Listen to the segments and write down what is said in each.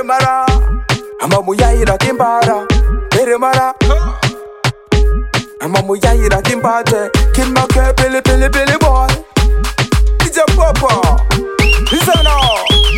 mara amamuyayira kimbara bere mara amamuyayira kimbate kinmake pili pili pili boy DJ Papa listen now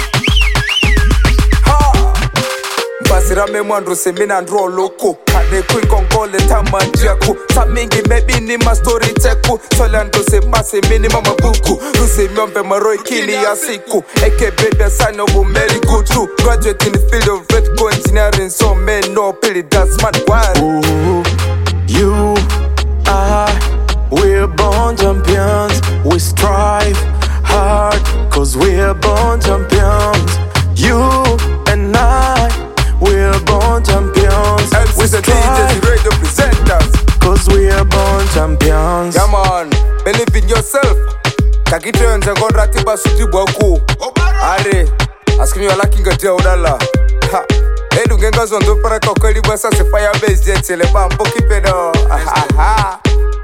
ha basira memwandro semina ndro loko kade queen kongole tamandiaku samingi maybe ni ma story teku solando se mase minimum mabuku ruse myombe maroi kini ya siku AKB the sign of very good too graduate in the field of vertical engineering so men no pili that's man wild. Ooh, you we're born champions. We strive hard cause we're born champions. You and I, we're born champions. We strive radio presenters cause we're born champions. Yeah man, believe in yourself. Kakitenze kondrati basuti bwaku are askini wala kinga tia udala ha edu ngenga zondo para kokeli basa se fire base jet le bambo kipedo ha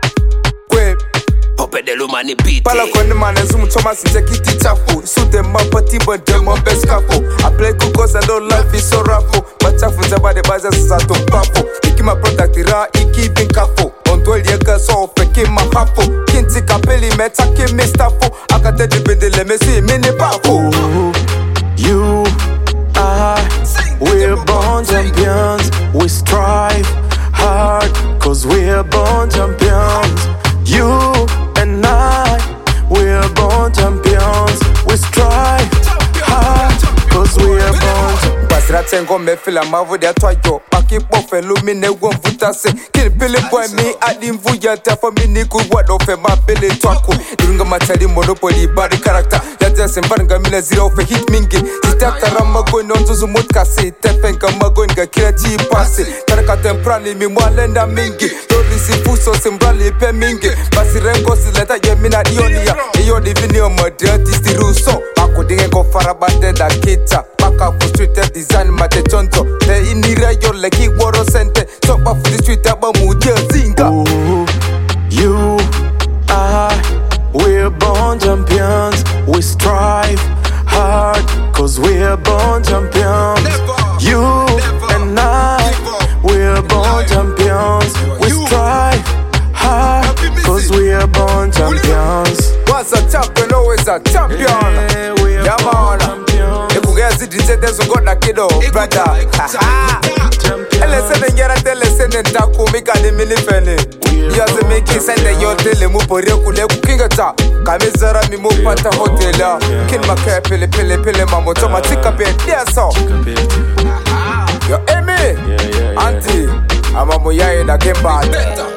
Pope de lumani beat. Pala kone mane zumu choma sinze kiti chafu. Sude mapati bende mombe skafu. I play kukos and all life is so rafu. Machafu nzaba de baza sato pafu. Iki ma product ira iki vinkafu. Ondweli ega so feki mahafu. Kinti kapeli meta kimi stafu. Akate di bende le mesi mini pafu. You we're born champions. We strive hard cause we're born champions. You and I, we're born champions. We strive hard cause we're born champions. Basira tengo me fila mavu de atwayo. Paki pofe lumine wonvuta se. Kili pili boy mi adi mvuya tefa mini kuwado fe mapele twaku. Durunga matali monopoly bari character. Yate sembaranga mila zira fe hit mingi. Zitaka ramago nonzuzu mutkasi. Tefenga mago nga kila jipasi. Taraka temprani mi mwalenda mingi. Lori sifuso sembrali pe mingi. Basirengo sileta yemina dionia. Iyo divini omode artisti ruso. Mako dinge go farabande da kita. Baka for street design mate chonto. Te inira yo leki woro sente. Sopa for the street aba muje zinga. Ooh, you we're born champions. We strive hard cause we're born champions. You and I, we're born champions. We strive hard cause we're born champions. Once a champion, always a champion. Yeah, man. If we get the there's a god like it, brother. Listen, get a listen and taku make a mini penny. You have to make it send your telemu for your kingata. Kamizara Mimo Pata Hotel. Kin Maka Pele Mamo Tomatica Pet. Yes, so. You're Amy. Auntie. I'm a moya in a game bad.